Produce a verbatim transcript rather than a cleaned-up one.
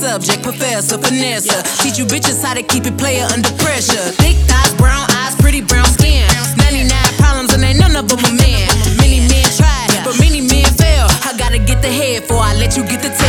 subject, professor, finesse. Teach you bitches how to keep it player under pressure. Thick thighs, brown eyes, pretty brown skin. ninety-nine problems and ain't none of them a man. Many men try, but many men fail. I gotta get the head before I let you get the